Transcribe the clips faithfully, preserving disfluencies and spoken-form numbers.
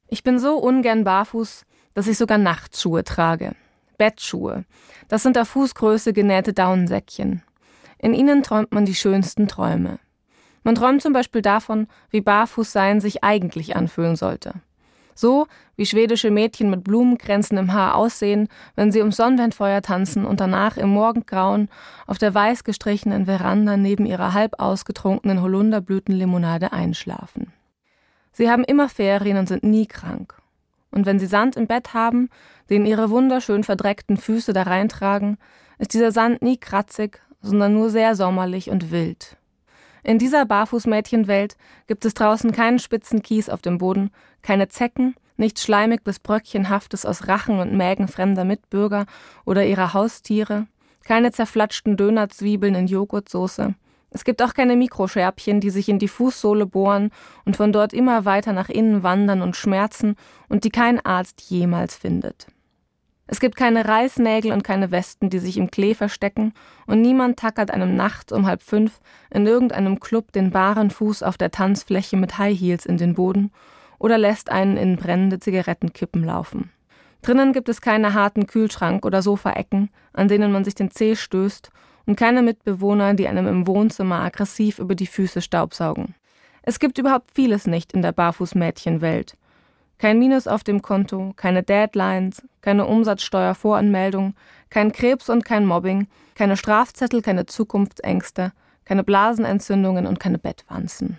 Ich bin so ungern barfuß, dass ich sogar Nachtschuhe trage. Bettschuhe. Das sind auf Fußgröße genähte Daunensäckchen. In ihnen träumt man die schönsten Träume. Man träumt zum Beispiel davon, wie Barfußsein sich eigentlich anfühlen sollte. So wie schwedische Mädchen mit Blumenkränzen im Haar aussehen, wenn sie ums Sonnenwendfeuer tanzen und danach im Morgengrauen auf der weiß gestrichenen Veranda neben ihrer halb ausgetrunkenen Holunderblütenlimonade einschlafen. Sie haben immer Ferien und sind nie krank. Und wenn sie Sand im Bett haben, den ihre wunderschön verdreckten Füße da reintragen, ist dieser Sand nie kratzig, sondern nur sehr sommerlich und wild. In dieser Barfußmädchenwelt gibt es draußen keinen spitzen Kies auf dem Boden, keine Zecken, nichts schleimig bis bröckchenhaftes aus Rachen und Mägen fremder Mitbürger oder ihrer Haustiere, keine zerflatschten Dönerzwiebeln in Joghurtsoße. Es gibt auch keine Mikroscherbchen, die sich in die Fußsohle bohren und von dort immer weiter nach innen wandern und schmerzen und die kein Arzt jemals findet. Es gibt keine Reißnägel und keine Westen, die sich im Klee verstecken, und niemand tackert einem nachts um halb fünf in irgendeinem Club den baren Fuß auf der Tanzfläche mit High Heels in den Boden oder lässt einen in brennende Zigarettenkippen laufen. Drinnen gibt es keine harten Kühlschrank- oder Sofaecken, an denen man sich den Zeh stößt, und keine Mitbewohner, die einem im Wohnzimmer aggressiv über die Füße staubsaugen. Es gibt überhaupt vieles nicht in der Barfußmädchenwelt. Kein Minus auf dem Konto, keine Deadlines, keine Umsatzsteuervoranmeldung, kein Krebs und kein Mobbing, keine Strafzettel, keine Zukunftsängste, keine Blasenentzündungen und keine Bettwanzen.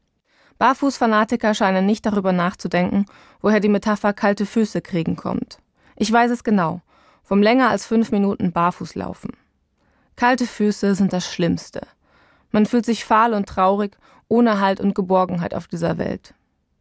Barfußfanatiker scheinen nicht darüber nachzudenken, woher die Metapher kalte Füße kriegen kommt. Ich weiß es genau, vom länger als fünf Minuten barfuß laufen. Kalte Füße sind das Schlimmste. Man fühlt sich fahl und traurig, ohne Halt und Geborgenheit auf dieser Welt.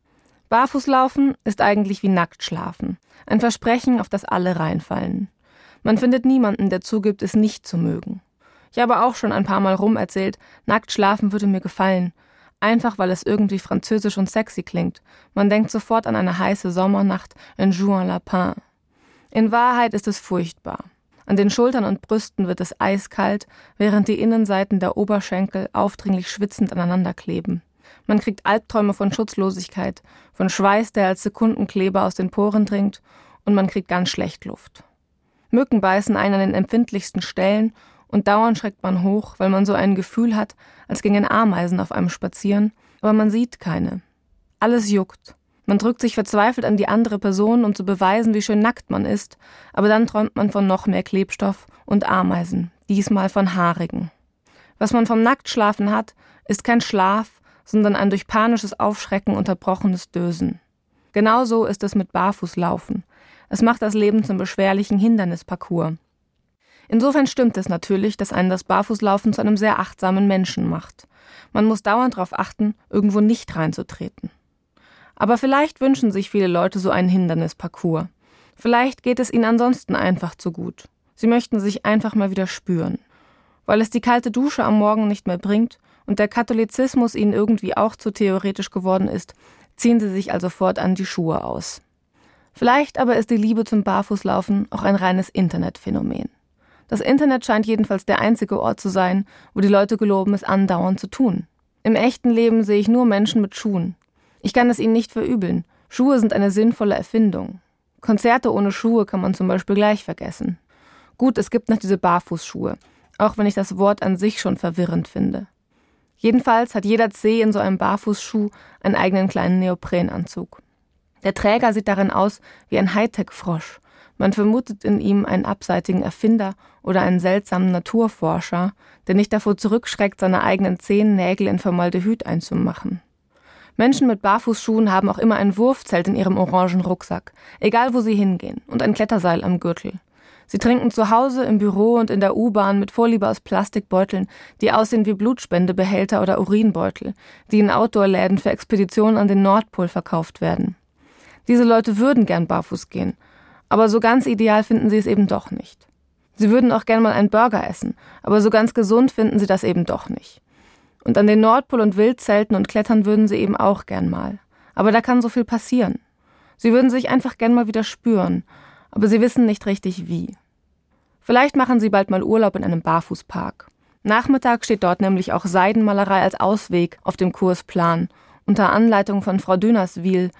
Barfußlaufen ist eigentlich wie Nacktschlafen, ein Versprechen, auf das alle reinfallen. Man findet niemanden, der zugibt, es nicht zu mögen. Ich habe auch schon ein paar Mal rum erzählt, Nacktschlafen würde mir gefallen, einfach weil es irgendwie französisch und sexy klingt. Man denkt sofort an eine heiße Sommernacht in Juan-Lapin. In Wahrheit ist es furchtbar. An den Schultern und Brüsten wird es eiskalt, während die Innenseiten der Oberschenkel aufdringlich schwitzend aneinander kleben. Man kriegt Albträume von Schutzlosigkeit, von Schweiß, der als Sekundenkleber aus den Poren dringt, und man kriegt ganz schlecht Luft. Mücken beißen einen an den empfindlichsten Stellen und dauernd schreckt man hoch, weil man so ein Gefühl hat, als gingen Ameisen auf einem spazieren, aber man sieht keine. Alles juckt. Man drückt sich verzweifelt an die andere Person, um zu beweisen, wie schön nackt man ist, aber dann träumt man von noch mehr Klebstoff und Ameisen, diesmal von Haarigen. Was man vom Nacktschlafen hat, ist kein Schlaf, sondern ein durch panisches Aufschrecken unterbrochenes Dösen. Genauso ist es mit Barfußlaufen. Es macht das Leben zum beschwerlichen Hindernisparcours. Insofern stimmt es natürlich, dass einen das Barfußlaufen zu einem sehr achtsamen Menschen macht. Man muss dauernd darauf achten, irgendwo nicht reinzutreten. Aber vielleicht wünschen sich viele Leute so einen Hindernisparcours. Vielleicht geht es ihnen ansonsten einfach zu gut. Sie möchten sich einfach mal wieder spüren. Weil es die kalte Dusche am Morgen nicht mehr bringt und der Katholizismus ihnen irgendwie auch zu theoretisch geworden ist, ziehen sie sich also fortan die Schuhe aus. Vielleicht aber ist die Liebe zum Barfußlaufen auch ein reines Internetphänomen. Das Internet scheint jedenfalls der einzige Ort zu sein, wo die Leute geloben, es andauernd zu tun. Im echten Leben sehe ich nur Menschen mit Schuhen. Ich kann es ihnen nicht verübeln. Schuhe sind eine sinnvolle Erfindung. Konzerte ohne Schuhe kann man zum Beispiel gleich vergessen. Gut, es gibt noch diese Barfußschuhe, auch wenn ich das Wort an sich schon verwirrend finde. Jedenfalls hat jeder Zeh in so einem Barfußschuh einen eigenen kleinen Neoprenanzug. Der Träger sieht darin aus wie ein Hightech-Frosch. Man vermutet in ihm einen abseitigen Erfinder oder einen seltsamen Naturforscher, der nicht davor zurückschreckt, seine eigenen Zehennägel in Formaldehyd einzumachen. Menschen mit Barfußschuhen haben auch immer ein Wurfzelt in ihrem orangen Rucksack, egal wo sie hingehen, und ein Kletterseil am Gürtel. Sie trinken zu Hause, im Büro und in der U-Bahn mit Vorliebe aus Plastikbeuteln, die aussehen wie Blutspendebehälter oder Urinbeutel, die in Outdoor-Läden für Expeditionen an den Nordpol verkauft werden. Diese Leute würden gern barfuß gehen, aber so ganz ideal finden sie es eben doch nicht. Sie würden auch gern mal einen Burger essen, aber so ganz gesund finden sie das eben doch nicht. Und an den Nordpol und Wildzelten und Klettern würden sie eben auch gern mal. Aber da kann so viel passieren. Sie würden sich einfach gern mal wieder spüren, aber sie wissen nicht richtig wie. Vielleicht machen sie bald mal Urlaub in einem Barfußpark. Nachmittag steht dort nämlich auch Seidenmalerei als Ausweg auf dem Kursplan, unter Anleitung von Frau Dünnerswil,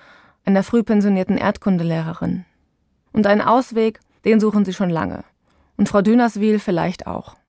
einer frühpensionierten Erdkundelehrerin. Und einen Ausweg, den suchen sie schon lange. Und Frau Dünaswil vielleicht auch.